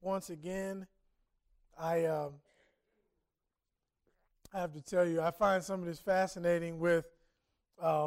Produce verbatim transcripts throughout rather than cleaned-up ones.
once again. I um, I have to tell you, I find some of this fascinating with um,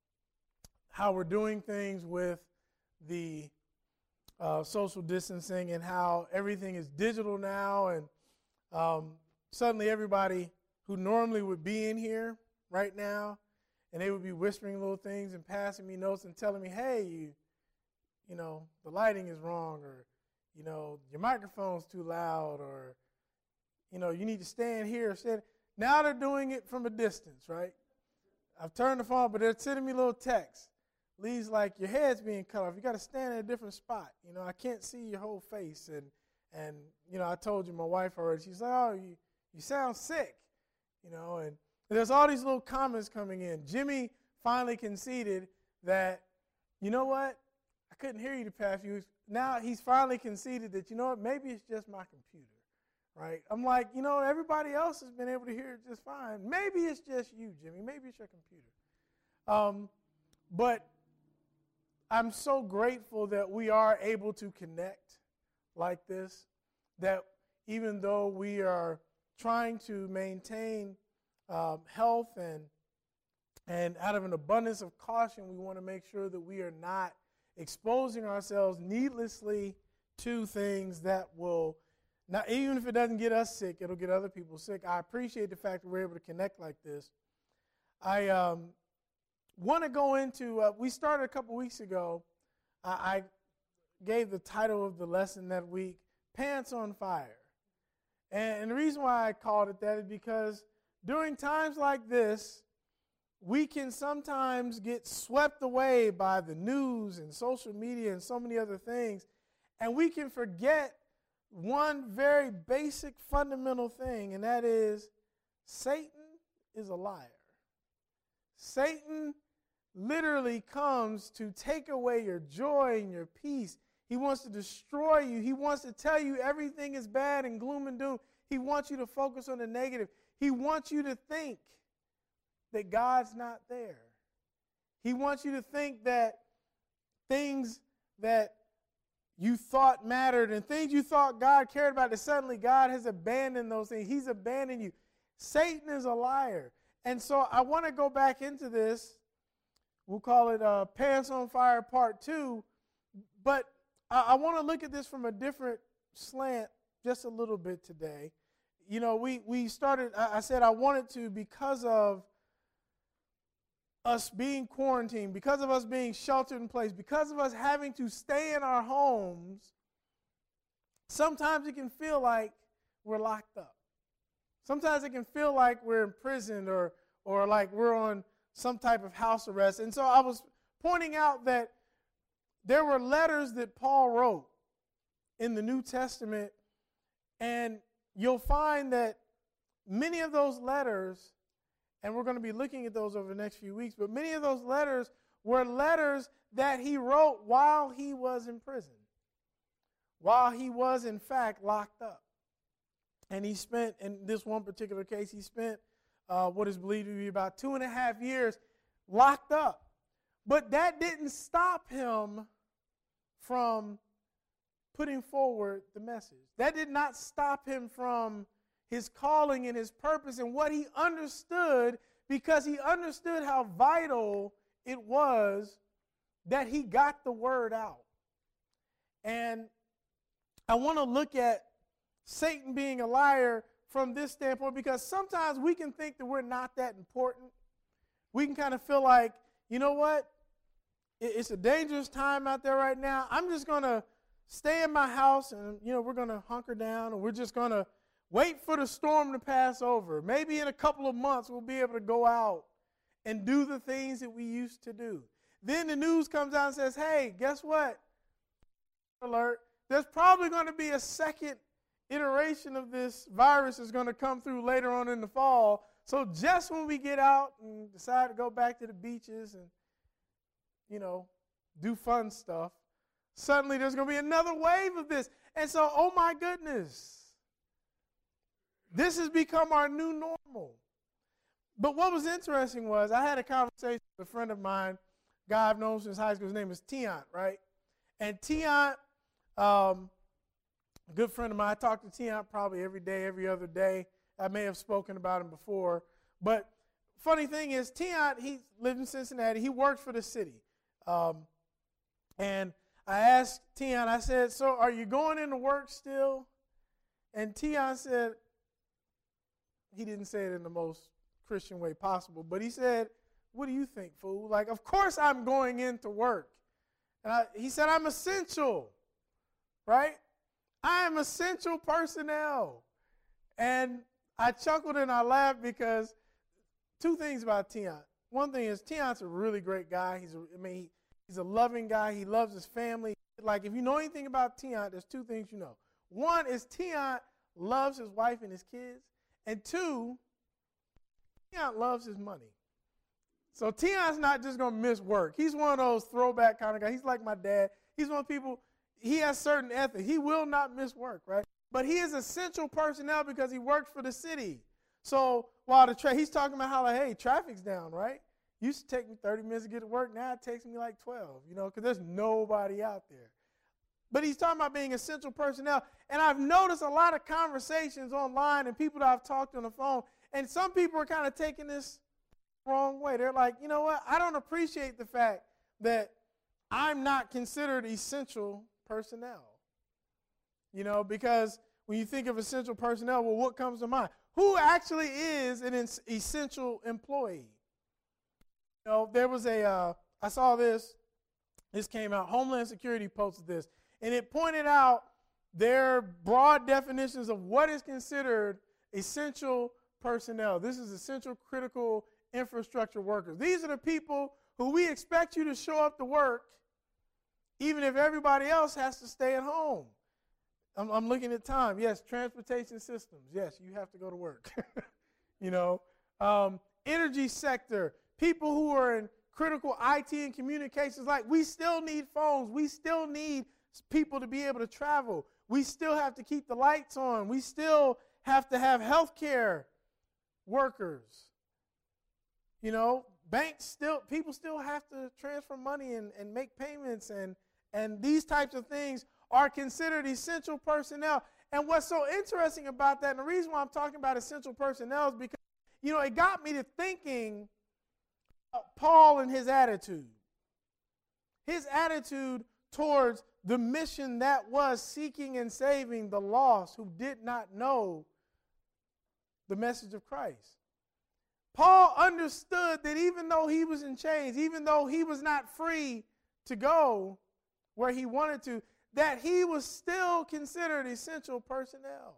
how we're doing things with the uh, social distancing and how everything is digital now, and um, suddenly everybody who normally would be in here right now, and they would be whispering little things and passing me notes and telling me, hey, you, you know, the lighting is wrong, or, you know, your microphone's too loud, or, you know, you need to stand here. Stand. Now they're doing it from a distance, right? I've turned the phone, but they're sending me little texts. Lee's like, your head's being cut off. You got to stand in a different spot. You know, I can't see your whole face. And, and you know, I told you, my wife already, she's like, oh, you, you sound sick. You know, and there's all these little comments coming in. Jimmy finally conceded that, you know what, I couldn't hear you the past few weeks. Now he's finally conceded that, you know what, maybe it's just my computer, right? I'm like, you know, everybody else has been able to hear it just fine. Maybe it's just you, Jimmy. Maybe it's your computer. Um, but I'm so grateful that we are able to connect like this, that even though we are trying to maintain um, health and and out of an abundance of caution, we want to make sure that we are not exposing ourselves needlessly to things that will, not, even if it doesn't get us sick, it'll get other people sick. I appreciate the fact that we're able to connect like this. I um, want to go into, uh, we started a couple weeks ago, I, I gave the title of the lesson that week, Pants on Fire. And the reason why I called it that is because during times like this, we can sometimes get swept away by the news and social media and so many other things, and we can forget one very basic fundamental thing, and that is Satan is a liar. Satan literally comes to take away your joy and your peace. He wants to destroy you. He wants to tell you everything is bad and gloom and doom. He wants you to focus on the negative. He wants you to think that God's not there. He wants you to think that things that you thought mattered and things you thought God cared about, that suddenly God has abandoned those things. He's abandoned you. Satan is a liar. And so I want to go back into this. We'll call it uh, Pants on Fire Part two. But I, I want to look at this from a different slant just a little bit today. You know, we, we started, I, I said I wanted to because of us being quarantined, because of us being sheltered in place, because of us having to stay in our homes, sometimes it can feel like we're locked up. Sometimes it can feel like we're imprisoned or, or like we're on some type of house arrest. And so I was pointing out that there were letters that Paul wrote in the New Testament, and you'll find that many of those letters, and we're going to be looking at those over the next few weeks, but many of those letters were letters that he wrote while he was in prison, while he was, in fact, locked up. And he spent, in this one particular case, he spent uh, what is believed to be about two and a half years locked up. But that didn't stop him from putting forward the message. That did not stop him from his calling and his purpose and what he understood, because he understood how vital it was that he got the word out. And I want to look at Satan being a liar from this standpoint, because sometimes we can think that we're not that important. We can kind of feel like, you know what, it's a dangerous time out there right now. I'm just going to stay in my house, and, you know, we're going to hunker down, and we're just going to wait for the storm to pass over. Maybe in a couple of months we'll be able to go out and do the things that we used to do. Then the news comes out and says, hey, guess what? Alert. There's probably going to be a second iteration of this virus is going to come through later on in the fall. So just when we get out and decide to go back to the beaches and, you know, do fun stuff, suddenly there's going to be another wave of this. And so, oh my goodness, this has become our new normal. But what was interesting was I had a conversation with a friend of mine, guy I've known since high school. His name is Tiant, right? And Tiant, um, a good friend of mine. I talk to Tion probably every day, every other day. I may have spoken about him before. But funny thing is, Tion, he lived in Cincinnati. He works for the city. Um, and I asked Tion, I said, so are you going into work still? And Tion said, he didn't say it in the most Christian way possible, but he said, what do you think, fool? Like, of course I'm going into work. And I, he said, I'm essential, right? I am essential personnel. And I chuckled and I laughed because two things about Tion. One thing is Tion's a really great guy. He's a, I mean, he, he's a loving guy. He loves his family. Like, if you know anything about Tion, there's two things you know. One is Tion loves his wife and his kids. And two, Tion loves his money. So Tion's not just going to miss work. He's one of those throwback kind of guys. He's like my dad. He's one of the people, he has certain ethics. He will not miss work, right? But he is essential personnel because he works for the city. So while the tra- he's talking about how, like, hey, traffic's down, right? Used to take me thirty minutes to get to work. Now it takes me like twelve, you know, because there's nobody out there. But he's talking about being essential personnel. And I've noticed a lot of conversations online and people that I've talked to on the phone, and some people are kind of taking this wrong way. They're like, you know what? I don't appreciate the fact that I'm not considered essential personnel. You know, because when you think of essential personnel, well, what comes to mind? Who actually is an essential employee? You know, there was a, uh, I saw this, this came out, Homeland Security posted this, and it pointed out their broad definitions of what is considered essential personnel. This is essential critical infrastructure workers. These are the people who we expect you to show up to work even if everybody else has to stay at home. I'm, I'm looking at time. Yes, transportation systems. Yes, you have to go to work. you know, um, energy sector, people who are in critical I T and communications, like we still need phones. We still need people to be able to travel. We still have to keep the lights on. We still have to have health care workers. You know, banks still, people still have to transfer money and, and make payments, and, and these types of things are considered essential personnel. And what's so interesting about that, and the reason why I'm talking about essential personnel is because, you know, it got me to thinking about Paul and his attitude. His attitude towards the mission that was seeking and saving the lost who did not know the message of Christ. Paul understood that even though he was in chains, even though he was not free to go where he wanted to, that he was still considered essential personnel.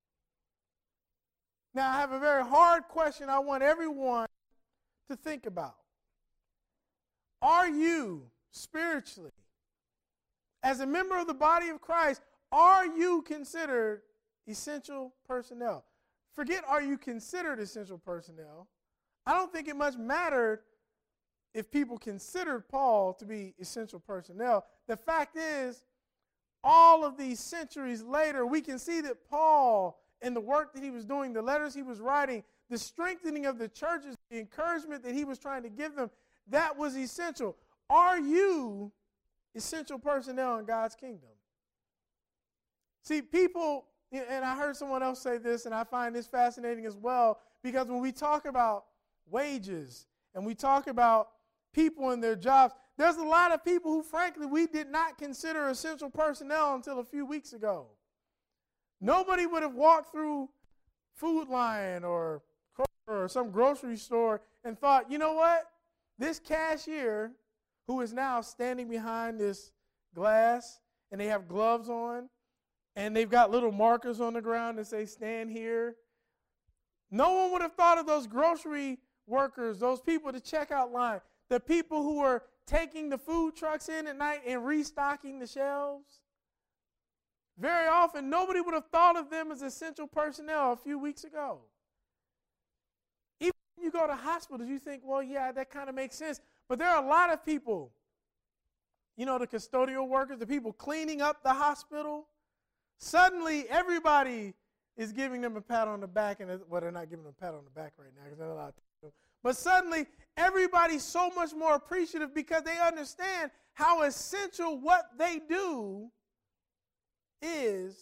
Now, I have a very hard question I want everyone to think about. Are you spiritually, as a member of the body of Christ, are you considered essential personnel? Forget, are you considered essential personnel? I don't think it much mattered if people considered Paul to be essential personnel. The fact is, all of these centuries later, we can see that Paul and the work that he was doing, the letters he was writing, the strengthening of the churches, the encouragement that he was trying to give them, that was essential. Are you essential personnel in God's kingdom? See, people, and I heard someone else say this, and I find this fascinating as well, because when we talk about wages and we talk about people and their jobs, there's a lot of people who, frankly, we did not consider essential personnel until a few weeks ago. Nobody would have walked through Food Lion or Kroger or some grocery store and thought, you know what? This cashier who is now standing behind this glass, and they have gloves on, and they've got little markers on the ground that say, stand here. No one would have thought of those grocery workers, those people at the checkout line, the people who are taking the food trucks in at night and restocking the shelves. Very often, nobody would have thought of them as essential personnel a few weeks ago. Even when you go to hospitals, you think, well, yeah, that kind of makes sense. But there are a lot of people, you know, the custodial workers, the people cleaning up the hospital. Suddenly, everybody is giving them a pat on the back, and well, they're not giving them a pat on the back right now because they're not allowed to. But suddenly, everybody's so much more appreciative because they understand how essential what they do is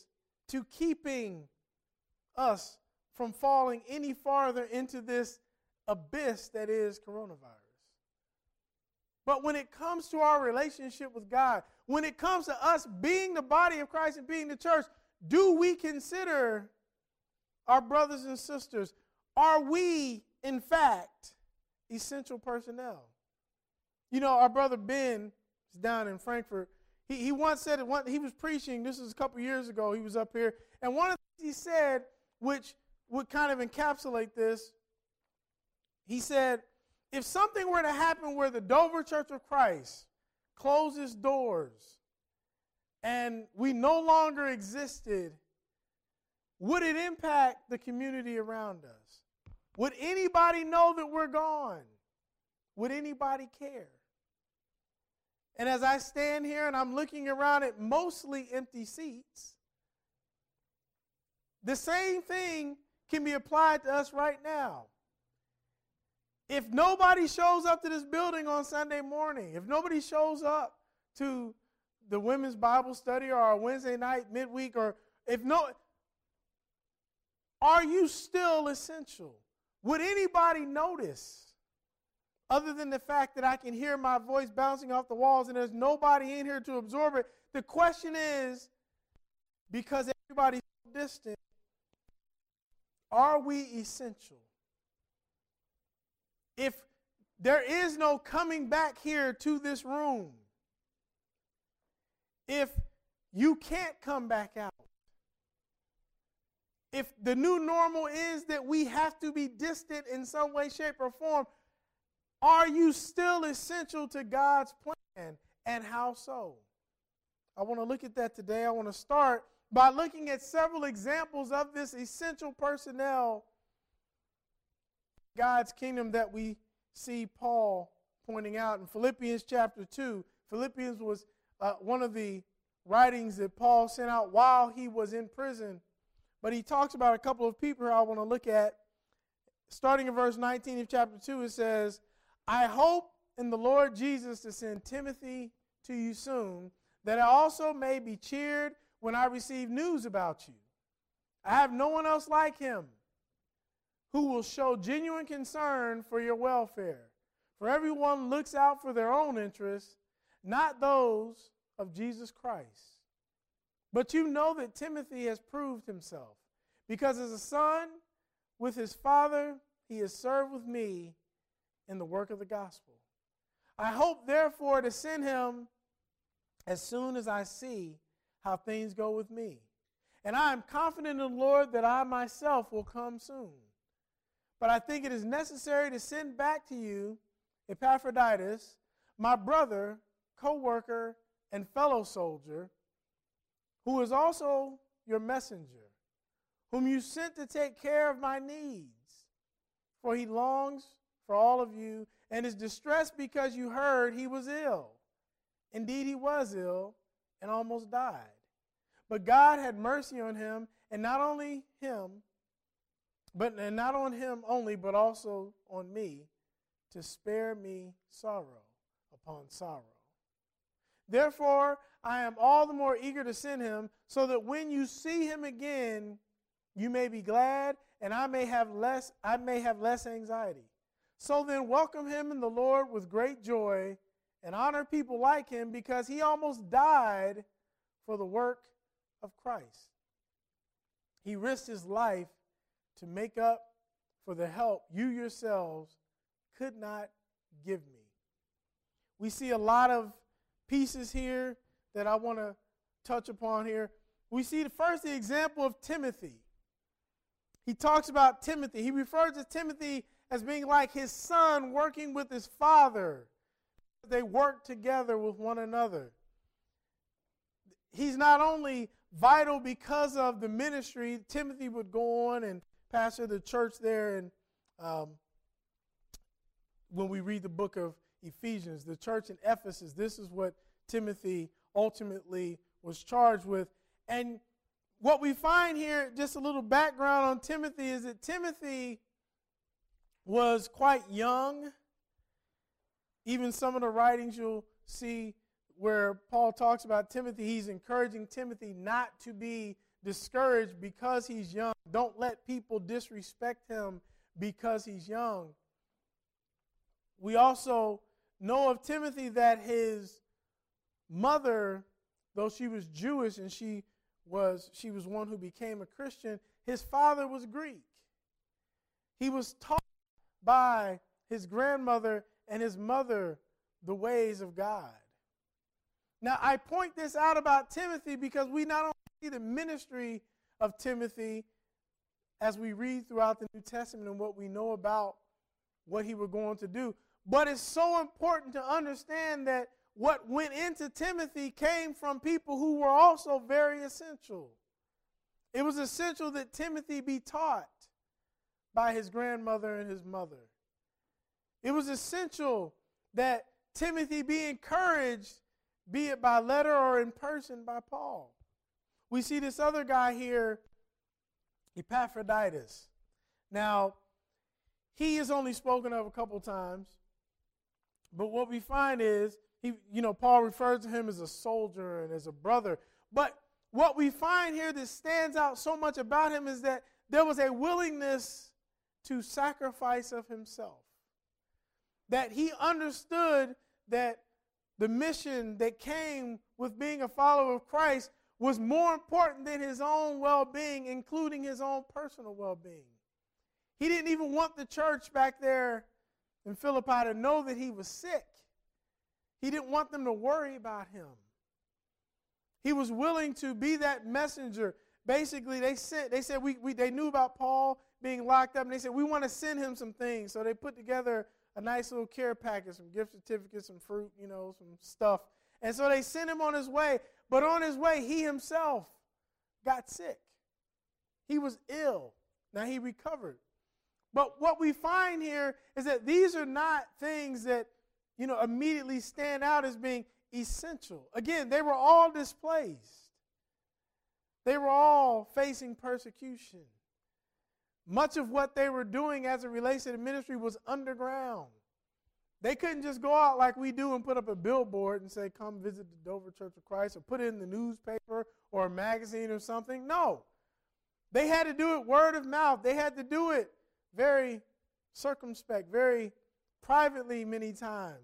to keeping us from falling any farther into this abyss that is coronavirus. But when it comes to our relationship with God, when it comes to us being the body of Christ and being the church, do we consider our brothers and sisters? Are we, in fact, essential personnel? You know, our brother Ben is down in Frankfurt. He, he once said, it, one, he was preaching, this was a couple years ago, he was up here, and one of the things he said, which would kind of encapsulate this, he said, if something were to happen where the Dover Church of Christ closes doors and we no longer existed, would it impact the community around us? Would anybody know that we're gone? Would anybody care? And as I stand here and I'm looking around at mostly empty seats, the same thing can be applied to us right now. If nobody shows up to this building on Sunday morning, if nobody shows up to the women's Bible study or our Wednesday night midweek, or if no, are you still essential? Would anybody notice other than the fact that I can hear my voice bouncing off the walls and there's nobody in here to absorb it? The question is, because everybody's so distant, are we essential? If there is no coming back here to this room, if you can't come back out, if the new normal is that we have to be distant in some way, shape, or form, are you still essential to God's plan, and how so? I want to look at that today. I want to start by looking at several examples of this essential personnel God's kingdom that we see Paul pointing out in Philippians chapter two. Philippians was uh, one of the writings that Paul sent out while he was in prison. But he talks about a couple of people I want to look at. Starting in verse nineteen of chapter two, it says, I hope in the Lord Jesus to send Timothy to you soon, that I also may be cheered when I receive news about you. I have no one else like him who will show genuine concern for your welfare. For everyone looks out for their own interests, not those of Jesus Christ. But you know that Timothy has proved himself, because as a son with his father, he has served with me in the work of the gospel. I hope, therefore, to send him as soon as I see how things go with me. And I am confident in the Lord that I myself will come soon. But I think it is necessary to send back to you Epaphroditus, my brother, co-worker, and fellow soldier, who is also your messenger, whom you sent to take care of my needs. For he longs for all of you and is distressed because you heard he was ill. Indeed, he was ill and almost died. But God had mercy on him, and not only him, but and not on him only, but also on me, to spare me sorrow upon sorrow. Therefore, I am all the more eager to send him, so that when you see him again, you may be glad, and I may have less, I may have less anxiety. So then welcome him in the Lord with great joy, and honor people like him, because he almost died for the work of Christ. He risked his life to make up for the help you yourselves could not give me. We see a lot of pieces here that I want to touch upon here. We see the first the example of Timothy. He talks about Timothy. He refers to Timothy as being like his son working with his father. They work together with one another. He's not only vital because of the ministry. Timothy would go on and pastor the church there, and um, when we read the book of Ephesians, the church in Ephesus, this is what Timothy ultimately was charged with. And what we find here, just a little background on Timothy, is that Timothy was quite young. Even some of the writings you'll see where Paul talks about Timothy, he's encouraging Timothy not to be discouraged because he's young. Don't let people disrespect him because he's young. We also know of Timothy that his mother, though she was Jewish and she was she was one who became a Christian, his father was Greek. He was taught by his grandmother and his mother the ways of God. Now, I point this out about Timothy because we not only see the ministry of Timothy as we read throughout the New Testament and what we know about what he was going to do, but it's so important to understand that what went into Timothy came from people who were also very essential. It was essential that Timothy be taught by his grandmother and his mother. It was essential that Timothy be encouraged, be it by letter or in person by Paul. We see this other guy here, Epaphroditus. Now, he is only spoken of a couple times, but what we find is, he, you know, Paul refers to him as a soldier and as a brother. But what we find here that stands out so much about him is that there was a willingness to sacrifice of himself. That he understood that the mission that came with being a follower of Christ was more important than his own well-being, including his own personal well-being. He didn't even want the church back there in Philippi to know that he was sick. He didn't want them to worry about him. He was willing to be that messenger. Basically, they sent. They said we, we they knew about Paul being locked up, and they said we want to send him some things. So they put together a nice little care package, some gift certificates, some fruit, you know, some stuff. And so they sent him on his way. But on his way, he himself got sick. He was ill. Now he recovered. But what we find here is that these are not things that, you know, immediately stand out as being essential. Again, they were all displaced. They were all facing persecution. Much of what they were doing as it relates to the ministry was underground. They couldn't just go out like we do and put up a billboard and say, come visit the Dover Church of Christ, or put it in the newspaper or a magazine or something. No. They had to do it word of mouth. They had to do it very circumspect, very privately many times.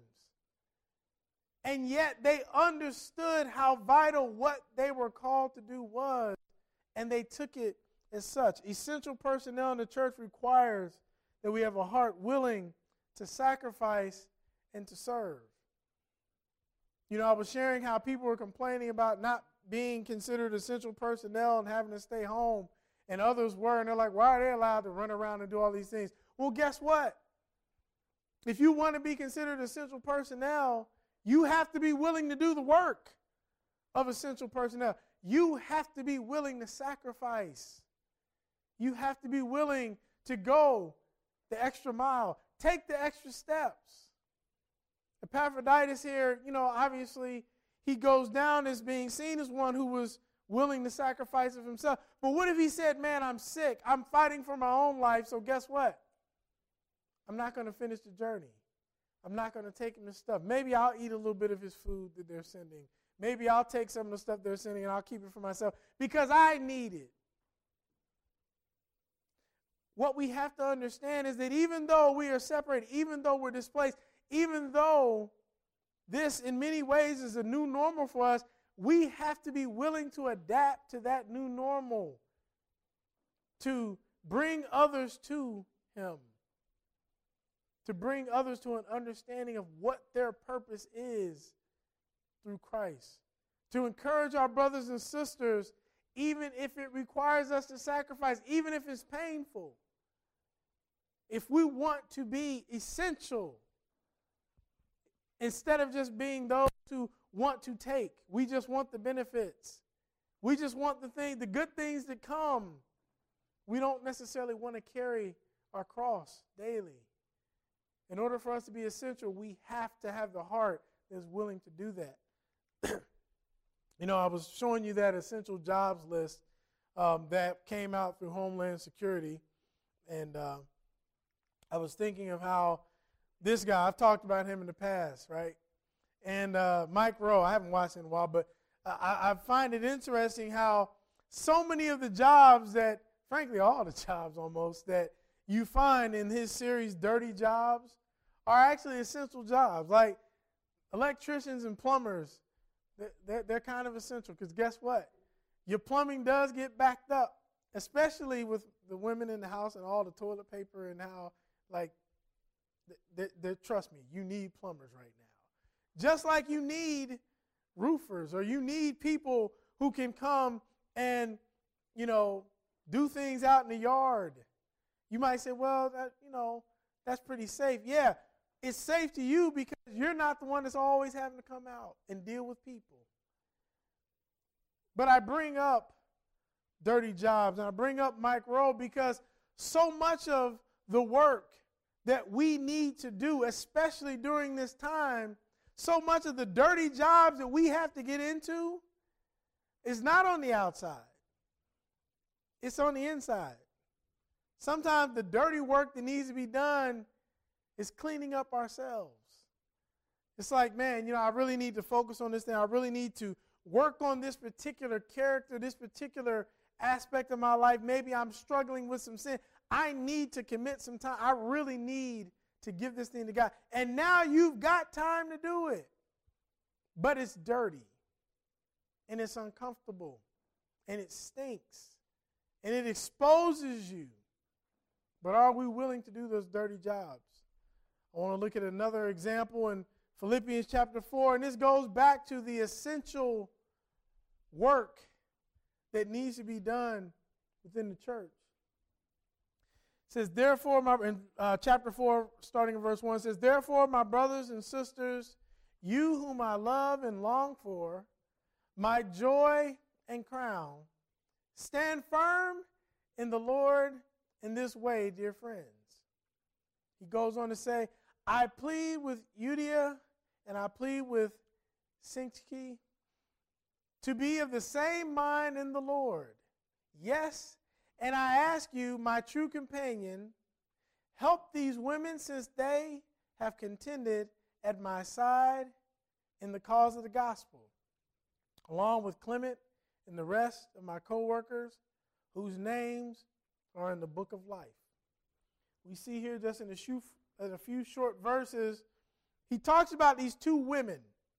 And yet they understood how vital what they were called to do was, and they took it as such. Essential personnel in the church requires that we have a heart willing to sacrifice and to serve. You know, I was sharing how people were complaining about not being considered essential personnel and having to stay home, and others were, and they're like, why are they allowed to run around and do all these things? Well, guess what? If you want to be considered essential personnel, you have to be willing to do the work of essential personnel. You have to be willing to sacrifice. You have to be willing to go the extra mile. Take the extra steps. Epaphroditus here, you know, obviously he goes down as being seen as one who was willing to sacrifice of himself. But what if he said, man, I'm sick. I'm fighting for my own life, so guess what? I'm not going to finish the journey. I'm not going to take him this stuff. Maybe I'll eat a little bit of his food that they're sending. Maybe I'll take some of the stuff they're sending and I'll keep it for myself because I need it. What we have to understand is that even though we are separated, even though we're displaced, even though this in many ways is a new normal for us, we have to be willing to adapt to that new normal, to bring others to him, to bring others to an understanding of what their purpose is through Christ, to encourage our brothers and sisters, even if it requires us to sacrifice, even if it's painful. If we want to be essential, instead of just being those who want to take, we just want the benefits. We just want the thing, the good things that come. We don't necessarily want to carry our cross daily. In order for us to be essential, we have to have the heart that's willing to do that. You know, I was showing you that essential jobs list um, that came out through Homeland Security, and uh, I was thinking of how this guy, I've talked about him in the past, right? And uh, Mike Rowe, I haven't watched him in a while, but I, I find it interesting how so many of the jobs that, frankly, all the jobs almost, that you find in his series, Dirty Jobs, are actually essential jobs. Like electricians and plumbers, they're, they're kind of essential because guess what? Your plumbing does get backed up, especially with the women in the house and all the toilet paper and how, like, they, they, trust me, you need plumbers right now. Just like you need roofers or you need people who can come and, you know, do things out in the yard. You might say, well, that, you know, that's pretty safe. Yeah, it's safe to you because you're not the one that's always having to come out and deal with people. But I bring up Dirty Jobs and I bring up Mike Rowe because so much of the work that we need to do, especially during this time, so much of the dirty jobs that we have to get into is not on the outside. It's on the inside. Sometimes the dirty work that needs to be done is cleaning up ourselves. It's like, man, you know, I really need to focus on this thing. I really need to work on this particular character, this particular aspect of my life. Maybe I'm struggling with some sin. I need to commit some time. I really need to give this thing to God. And now you've got time to do it. But it's dirty. And it's uncomfortable. And it stinks. And it exposes you. But are we willing to do those dirty jobs? I want to look at another example in Philippians chapter four. And this goes back to the essential work that needs to be done within the church. It says, therefore, my, in uh, chapter four, starting in verse one, it says, therefore, my brothers and sisters, you whom I love and long for, my joy and crown, stand firm in the Lord in this way, dear friends. He goes on to say, I plead with Euodia and I plead with Syntyche to be of the same mind in the Lord. Yes, and I ask you, my true companion, help these women since they have contended at my side in the cause of the gospel, along with Clement and the rest of my co-workers whose names are in the book of life. We see here just in a few, in a few short verses, he talks about these two women.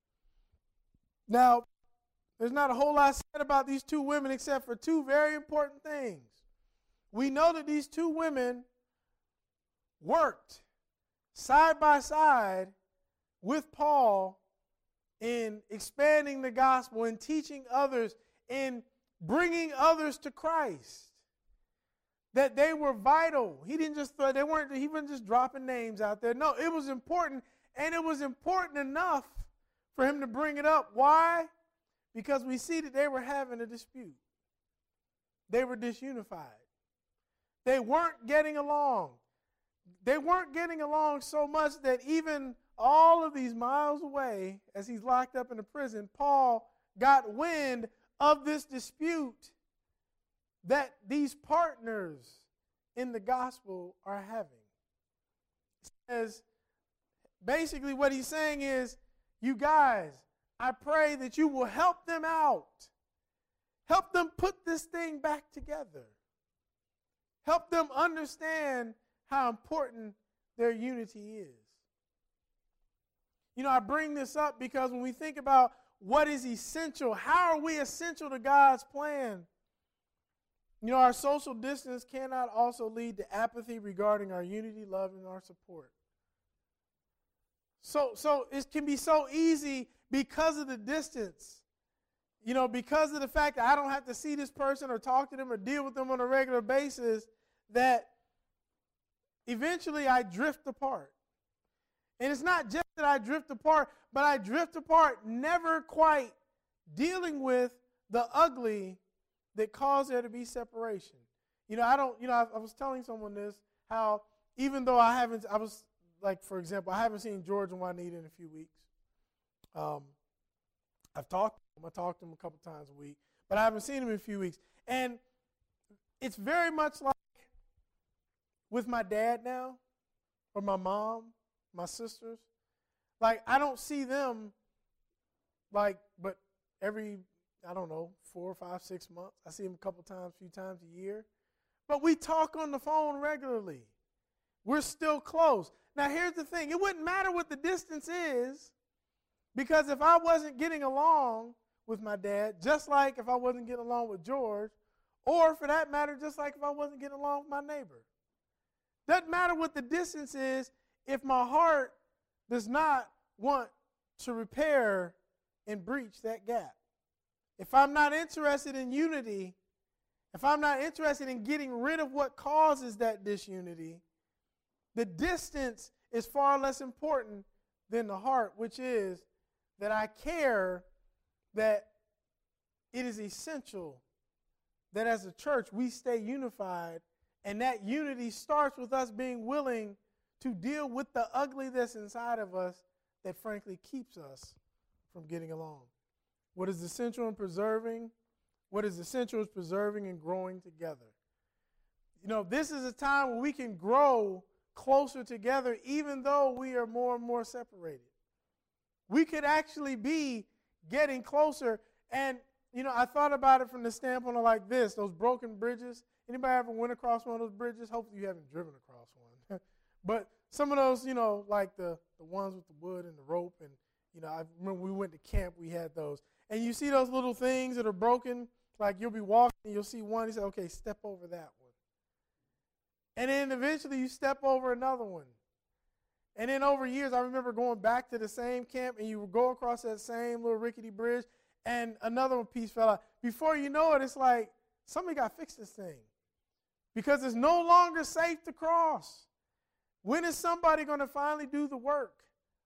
Now, there's not a whole lot said about these two women except for two very important things. We know that these two women worked side by side with Paul in expanding the gospel and teaching others and bringing others to Christ. That they were vital. He didn't just they weren't he wasn't just dropping names out there. No, it was important, and it was important enough for him to bring it up. Why? Because we see that they were having a dispute. They were disunified. They weren't getting along. They weren't getting along so much that even all of these miles away, as he's locked up in a prison, Paul got wind of this dispute that these partners in the gospel are having. He says, basically what he's saying is, you guys, I pray that you will help them out. Help them put this thing back together. Help them understand how important their unity is. You know, I bring this up because when we think about what is essential, how are we essential to God's plan? You know, our social distance cannot also lead to apathy regarding our unity, love, and our support. So, so it can be so easy because of the distance. You know, because of the fact that I don't have to see this person or talk to them or deal with them on a regular basis, that eventually I drift apart. And it's not just that I drift apart, but I drift apart never quite dealing with the ugly that caused there to be separation. You know, I don't, you know, I, I was telling someone this, how even though I haven't, I was, like, for example, I haven't seen George and Juanita in a few weeks. Um, I've talked to them. I talk to them a couple times a week, but I haven't seen them in a few weeks. And it's very much like with my dad now, or my mom, my sisters. Like, I don't see them, like, but every, I don't know, four, five, six months. I see him a couple times, a few times a year. But we talk on the phone regularly. We're still close. Now, here's the thing. It wouldn't matter what the distance is, because if I wasn't getting along with my dad, just like if I wasn't getting along with George, or for that matter, just like if I wasn't getting along with my neighbor. Doesn't matter what the distance is if my heart does not want to repair and breach that gap. If I'm not interested in unity, if I'm not interested in getting rid of what causes that disunity, the distance is far less important than the heart, which is that I care that it is essential that as a church we stay unified, and that unity starts with us being willing to deal with the ugly that's inside of us that frankly keeps us from getting along. What is essential in preserving? What is essential is preserving and growing together. You know, this is a time where we can grow closer together even though we are more and more separated. We could actually be getting closer. And, you know, I thought about it from the standpoint of like this, those broken bridges. Anybody ever went across one of those bridges? Hopefully you haven't driven across one. But some of those, you know, like the, the ones with the wood and the rope, and, you know, I remember we went to camp, we had those. And you see those little things that are broken, like you'll be walking and you'll see one, you say, okay, step over that one. And then eventually you step over another one. And then over years, I remember going back to the same camp, and you would go across that same little rickety bridge, and another piece fell out. Before you know it, it's like, somebody got to fix this thing, because it's no longer safe to cross. When is somebody going to finally do the work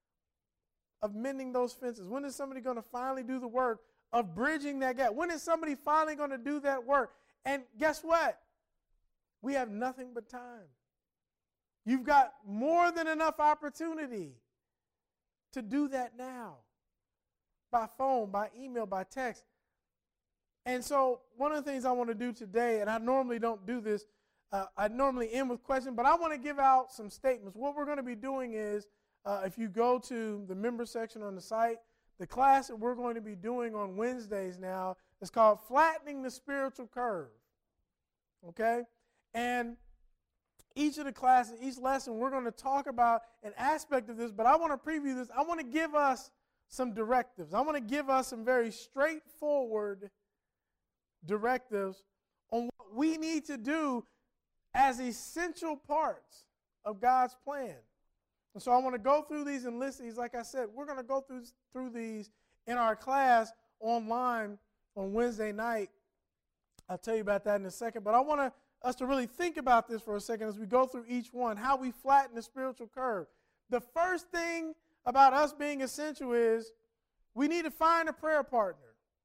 of mending those fences? When is somebody going to finally do the work of bridging that gap? When is somebody finally going to do that work? And guess what? We have nothing but time. You've got more than enough opportunity to do that now, by phone, by email, by text. And so one of the things I want to do today, and I normally don't do this, uh, I normally end with questions, but I want to give out some statements. What we're going to be doing is, uh, if you go to the member section on the site, the class that we're going to be doing on Wednesdays now is called Flattening the Spiritual Curve. Okay? And each of the classes, each lesson, we're going to talk about an aspect of this, but I want to preview this. I want to give us some directives. I want to give us some very straightforward directives on what we need to do as essential parts of God's plan. And so I want to go through these and list these. Like I said, we're going to go through, through these in our class online on Wednesday night. I'll tell you about that in a second, but I want to us to really think about this for a second as we go through each one, how we flatten the spiritual curve. The first thing about us being essential is we need to find a prayer partner.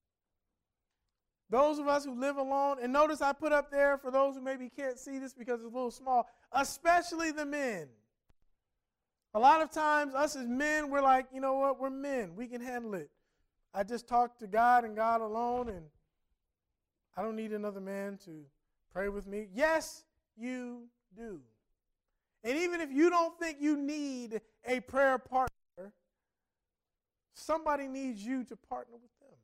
Those of us who live alone, and notice I put up there, for those who maybe can't see this because it's a little small, especially the men. A lot of times, us as men, we're like, you know what, we're men. We can handle it. I just talk to God and God alone, and I don't need another man to pray with me. Yes, you do. And even if you don't think you need a prayer partner, somebody needs you to partner with them.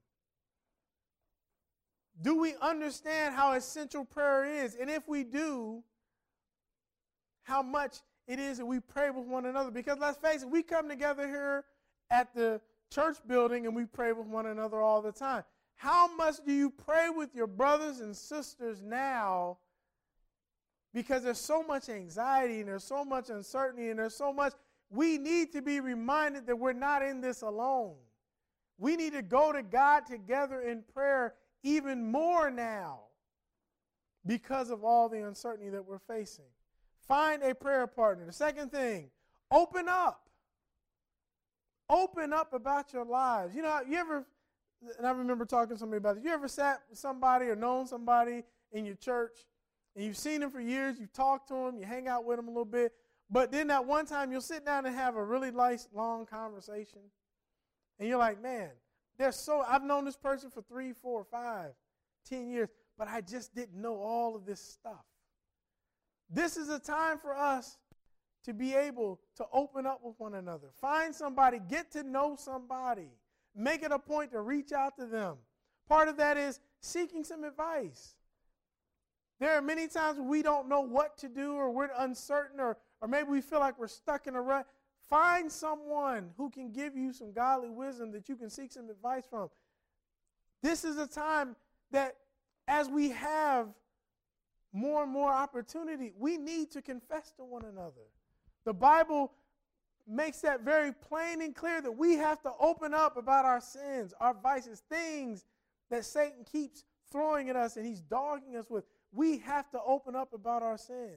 Do we understand how essential prayer is? And if we do, how much it is that we pray with one another? Because let's face it, we come together here at the church building and we pray with one another all the time. How much do you pray with your brothers and sisters now? Because there's so much anxiety and there's so much uncertainty and there's so much. We need to be reminded that we're not in this alone. We need to go to God together in prayer even more now because of all the uncertainty that we're facing. Find a prayer partner. The second thing, open up. Open up about your lives. You know, you ever, and I remember talking to somebody about this, you ever sat with somebody or known somebody in your church, and you've seen them for years, you've talked to them, you hang out with them a little bit, but then that one time you'll sit down and have a really nice, long conversation, and you're like, man, they're so, I've known this person for three, four, five, ten years, but I just didn't know all of this stuff. This is a time for us to be able to open up with one another. Find somebody, get to know somebody. Make it a point to reach out to them. Part of that is seeking some advice. There are many times we don't know what to do, or we're uncertain, or, or maybe we feel like we're stuck in a rut. Find someone who can give you some godly wisdom that you can seek some advice from. This is a time that as we have more and more opportunity, we need to confess to one another. The Bible makes that very plain and clear that we have to open up about our sins, our vices, things that Satan keeps throwing at us and he's dogging us with. We have to open up about our sin.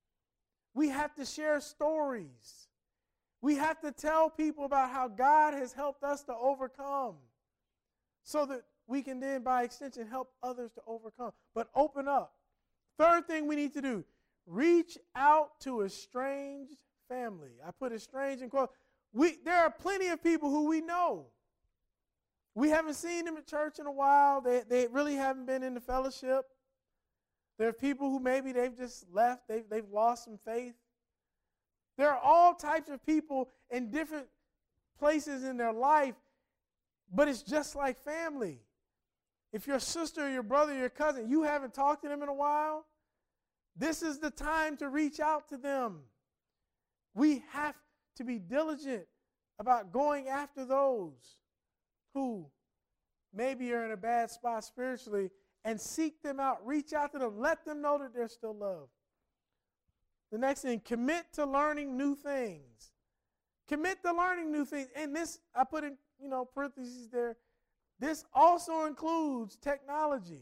We have to share stories. We have to tell people about how God has helped us to overcome, so that we can then, by extension, help others to overcome. But open up. Third thing we need to do, reach out to estranged family. I put estranged in quotes. We, there are plenty of people who we know. We haven't seen them at church in a while. They, they really haven't been in the fellowship. There are people who maybe they've just left. They've, they've lost some faith. There are all types of people in different places in their life, but it's just like family. If your sister, your brother, your cousin, you haven't talked to them in a while, this is the time to reach out to them. We have to be diligent about going after those who maybe are in a bad spot spiritually, and seek them out. Reach out to them. Let them know that they're still loved. The next thing, commit to learning new things. Commit to learning new things. And this, I put in, you know, parentheses there. This also includes technology.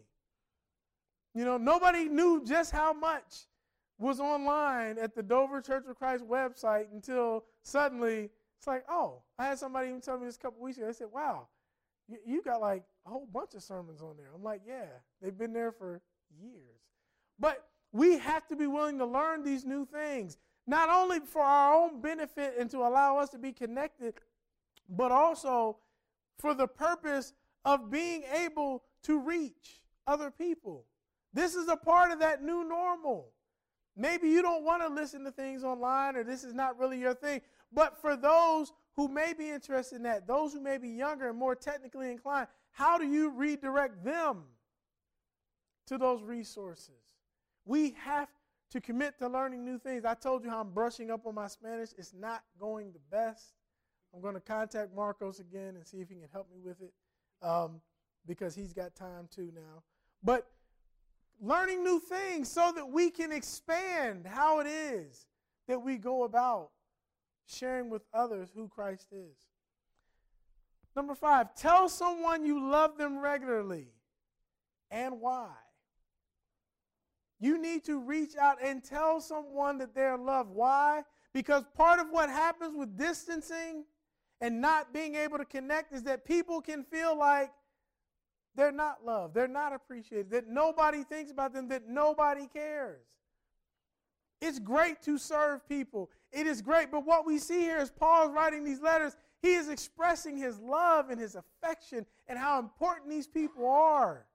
You know, nobody knew just how much was online at the Dover Church of Christ website until suddenly it's like, oh, I had somebody even tell me this a couple weeks ago. They said, wow, you, you got like a whole bunch of sermons on there. I'm like, yeah, they've been there for years. But we have to be willing to learn these new things, not only for our own benefit and to allow us to be connected, but also for the purpose of being able to reach other people. This is a part of that new normal. Maybe you don't want to listen to things online, or this is not really your thing, but for those who may be interested in that, those who may be younger and more technically inclined, how do you redirect them to those resources? We have to commit to learning new things. I told you how I'm brushing up on my Spanish. It's not going the best. I'm going to contact Marcos again and see if he can help me with it, um, because he's got time too now. But learning new things so that we can expand how it is that we go about sharing with others who Christ is. Number five, tell someone you love them regularly and why. You need to reach out and tell someone that they're loved. Why? Because part of what happens with distancing and not being able to connect is that people can feel like they're not loved, they're not appreciated, that nobody thinks about them, that nobody cares. It's great to serve people. It is great, but what we see here is Paul writing these letters. He is expressing his love and his affection and how important these people are.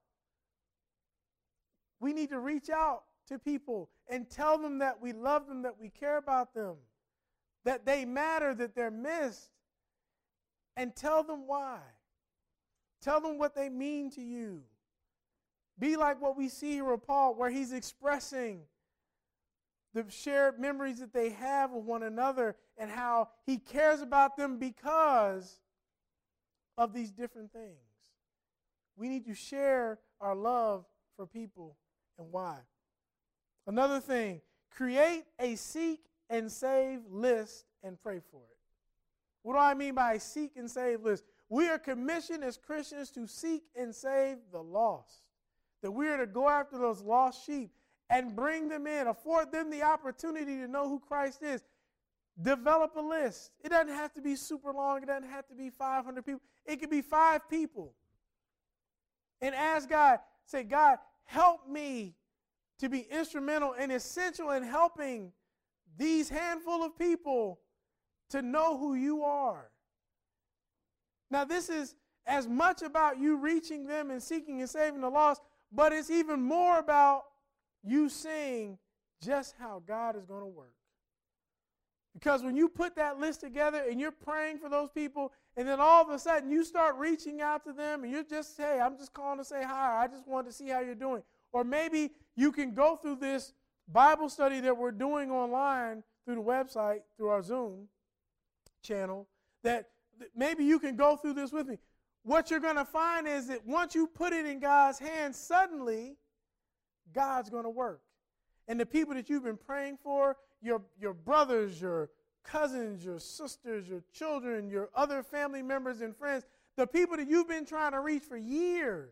We need to reach out to people and tell them that we love them, that we care about them, that they matter, that they're missed, and tell them why. Tell them what they mean to you. Be like what we see here with Paul, where he's expressing the shared memories that they have with one another and how he cares about them because of these different things. We need to share our love for people and why. Another thing, create a seek and save list and pray for it. What do I mean by a seek and save list? We are commissioned as Christians to seek and save the lost. That we are to go after those lost sheep and bring them in, afford them the opportunity to know who Christ is. Develop a list. It doesn't have to be super long. It doesn't have to be five hundred people. It could be five people. And ask God, say, God, help me to be instrumental and essential in helping these handful of people to know who you are. Now, this is as much about you reaching them and seeking and saving the lost, but it's even more about you seeing just how God is going to work. Because when you put that list together and you're praying for those people And then all of a sudden you start reaching out to them and you're just, hey, I'm just calling to say hi. I just wanted to see how you're doing. Or maybe you can go through this Bible study that we're doing online through the website, through our Zoom channel, that maybe you can go through this with me. What you're going to find is that once you put it in God's hands, suddenly God's going to work. And the people that you've been praying for, your, your brothers, your cousins, your sisters, your children, your other family members and friends, the people that you've been trying to reach for years,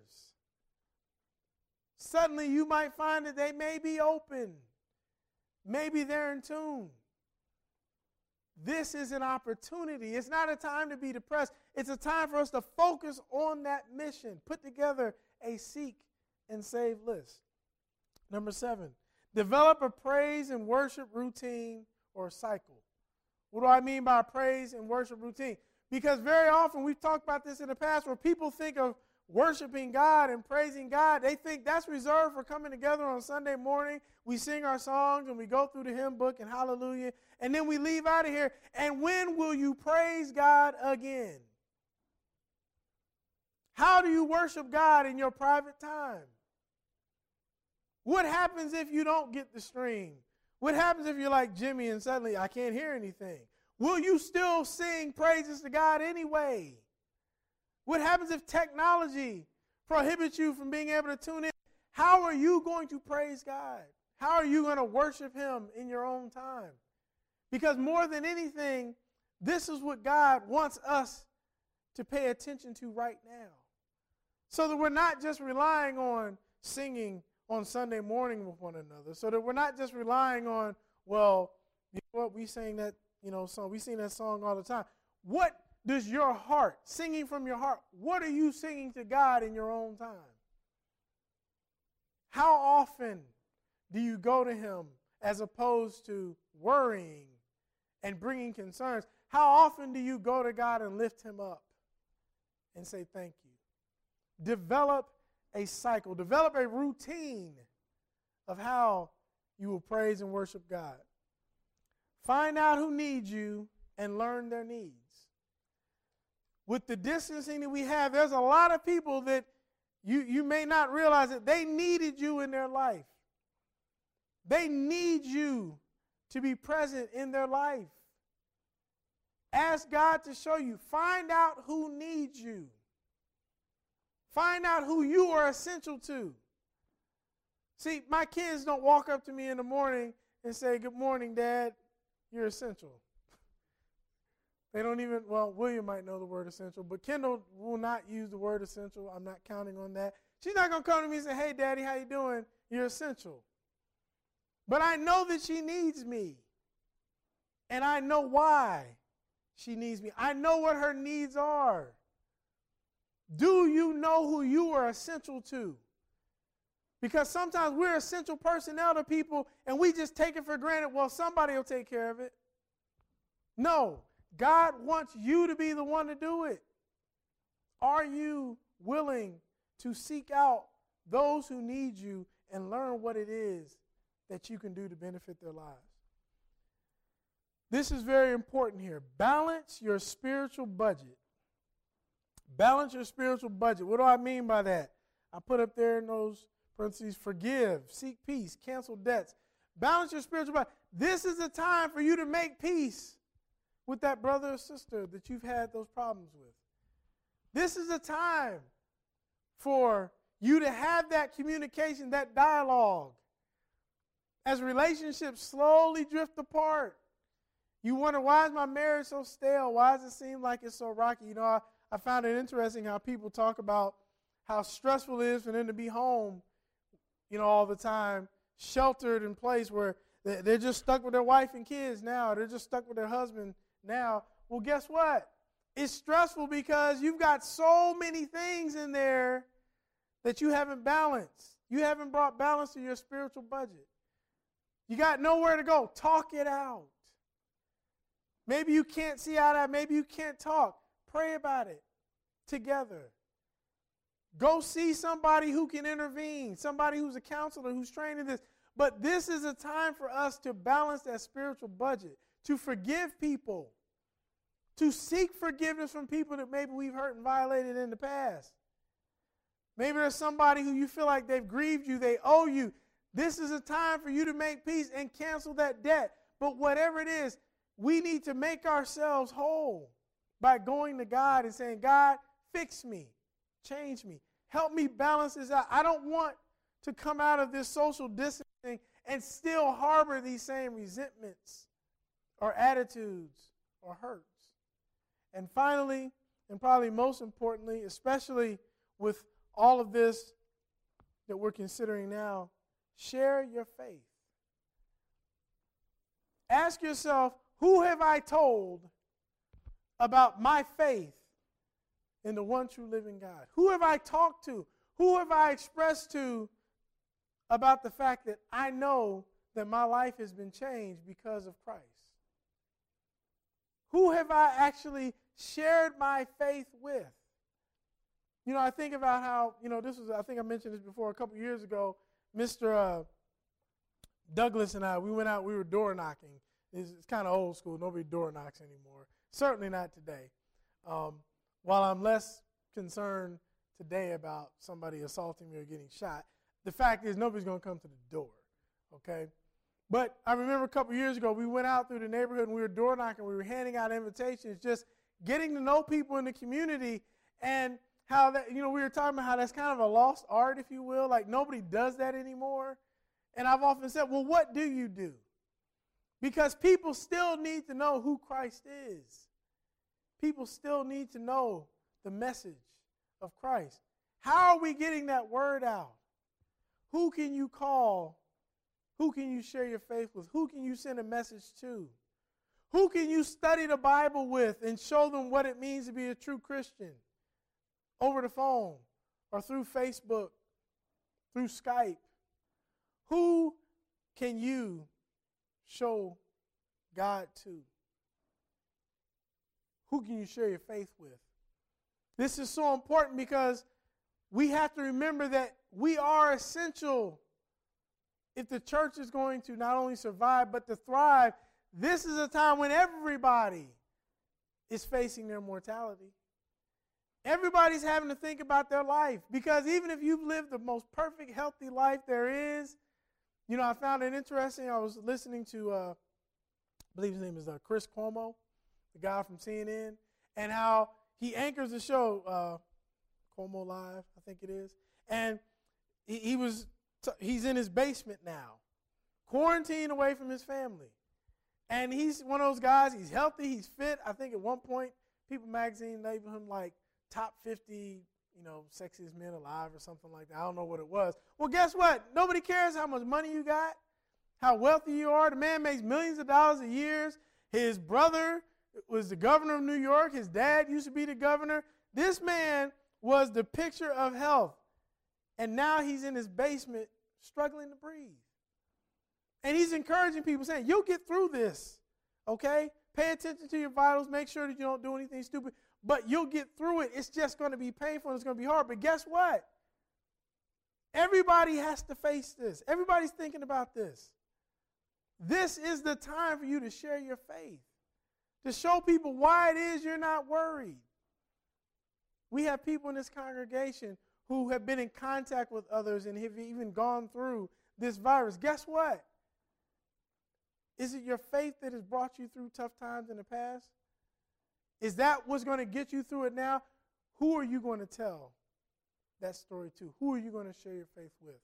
suddenly you might find that they may be open. Maybe they're in tune. This is an opportunity. It's not a time to be depressed. It's a time for us to focus on that mission. Put together a seek and save list. Number seven, develop a praise and worship routine or cycle. What do I mean by praise and worship routine? Because very often, we've talked about this in the past, where people think of worshiping God and praising God, they think that's reserved for coming together on Sunday morning. We sing our songs and we go through the hymn book and hallelujah, and then we leave out of here. And when will you praise God again? How do you worship God in your private time? What happens if you don't get the stream? What happens if you're like Jimmy and suddenly I can't hear anything? Will you still sing praises to God anyway? What happens if technology prohibits you from being able to tune in? How are you going to praise God? How are you going to worship Him in your own time? Because more than anything, this is what God wants us to pay attention to right now. So that we're not just relying on singing on Sunday morning with one another. So that we're not just relying on, well, you know what, we sing that, you know, song. We sing that song all the time. What does your heart, singing from your heart, what are you singing to God in your own time? How often do you go to Him as opposed to worrying and bringing concerns? How often do you go to God and lift Him up and say thank you? Develop a cycle. Develop a routine of how you will praise and worship God. Find out who needs you and learn their needs. With the distancing that we have, there's a lot of people that you, you may not realize that they needed you in their life. They need you to be present in their life. Ask God to show you. Find out who needs you. Find out who you are essential to. See, my kids don't walk up to me in the morning and say, "Good morning, Dad, you're essential." They don't even, well, William might know the word essential, but Kendall will not use the word essential. I'm not counting on that. She's not going to come to me and say, "Hey, Daddy, how you doing? You're essential." But I know that she needs me. And I know why she needs me. I know what her needs are. Do you know who you are essential to? Because sometimes we're essential personnel to people and we just take it for granted. Well, somebody will take care of it. No. God wants you to be the one to do it. Are you willing to seek out those who need you and learn what it is that you can do to benefit their lives? This is very important here. Balance your spiritual budget. Balance your spiritual budget. What do I mean by that? I put up there in those parentheses, forgive, seek peace, cancel debts. Balance your spiritual budget. This is the time for you to make peace with that brother or sister that you've had those problems with. This is a time for you to have that communication, that dialogue. As relationships slowly drift apart, you wonder, why is my marriage so stale? Why does it seem like it's so rocky? You know, I, I found it interesting how people talk about how stressful it is for them to be home, you know, all the time, sheltered in place where they're just stuck with their wife and kids now. They're just stuck with their husband now. Well, guess what? It's stressful because you've got so many things in there that you haven't balanced. You haven't brought balance to your spiritual budget. You got nowhere to go. Talk it out. Maybe you can't see eye to eye. Maybe you can't talk. Pray about it together. Go see somebody who can intervene, somebody who's a counselor, who's trained in this. But this is a time for us to balance that spiritual budget, to forgive people. to seek forgiveness from people that maybe we've hurt and violated in the past. Maybe there's somebody who you feel like they've grieved you, they owe you. This is a time for you to make peace and cancel that debt. But whatever it is, we need to make ourselves whole by going to God and saying, God, fix me, change me, help me balance this out. I don't want to come out of this social distancing and still harbor these same resentments or attitudes or hurts. And finally, and probably most importantly, especially with all of this that we're considering now, share your faith. Ask yourself, who have I told about my faith in the one true living God? Who have I talked to? Who have I expressed to about the fact that I know that my life has been changed because of Christ? Who have I actually shared my faith with? You know, I think about how, you know, this was, I think I mentioned this before a couple years ago, Mister Uh, Douglas and I, we went out, we were door knocking. It's, it's kind of old school. Nobody door knocks anymore. Certainly not today. Um, while I'm less concerned today about somebody assaulting me or getting shot, the fact is nobody's going to come to the door, okay? But I remember a couple years ago, we went out through the neighborhood and we were door knocking. We were handing out invitations, just getting to know people in the community, and how that, you know, we were talking about how that's kind of a lost art, if you will. Like, nobody does that anymore. And I've often said, well, what do you do? Because people still need to know who Christ is. People still need to know the message of Christ. How are we getting that word out? Who can you call? Who can you share your faith with? Who can you send a message to? Who can you study the Bible with and show them what it means to be a true Christian? Over the phone or through Facebook, through Skype. Who can you show God to? Who can you share your faith with? This is so important because we have to remember that we are essential if the church is going to not only survive but to thrive. This is a time when everybody is facing their mortality. Everybody's having to think about their life, because even if you've lived the most perfect, healthy life there is, you know, I found it interesting. I was listening to, uh, I believe his name is uh, Chris Cuomo, the guy from C N N, and how he anchors the show, uh, Cuomo Live, I think it is, and he, he was, t- he's in his basement now, quarantined away from his family, and he's one of those guys. He's healthy, he's fit. I think at one point, People Magazine labeled him like top fifty, you know, sexiest men alive or something like that. I don't know what it was. Well, guess what? Nobody cares how much money you got, how wealthy you are. The man makes millions of dollars a year. His brother was the governor of New York. His dad used to be the governor. This man was the picture of health. And now he's in his basement struggling to breathe. And he's encouraging people, saying, you'll get through this, okay? Pay attention to your vitals. Make sure that you don't do anything stupid. But you'll get through it. It's just going to be painful and it's going to be hard. But guess what? Everybody has to face this. Everybody's thinking about this. This is the time for you to share your faith, to show people why it is you're not worried. We have people in this congregation who have been in contact with others and have even gone through this virus. Guess what? Is it your faith that has brought you through tough times in the past? Is that what's going to get you through it now? Who are you going to tell that story to? Who are you going to share your faith with?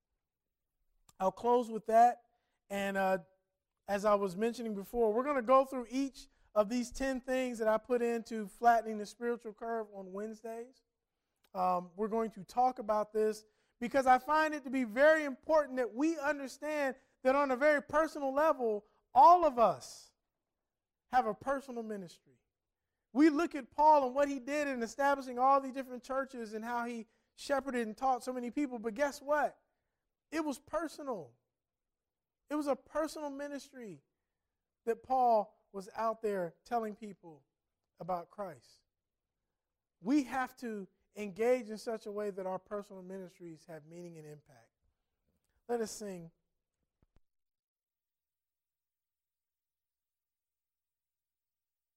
I'll close with that. And uh, as I was mentioning before, we're going to go through each of these ten things that I put into Flattening the Spiritual Curve on Wednesdays. Um, we're going to talk about this because I find it to be very important that we understand that on a very personal level, all of us have a personal ministry. We look at Paul and what he did in establishing all these different churches and how he shepherded and taught so many people. But guess what? It was personal. It was a personal ministry that Paul was out there telling people about Christ. We have to engage in such a way that our personal ministries have meaning and impact. Let us sing.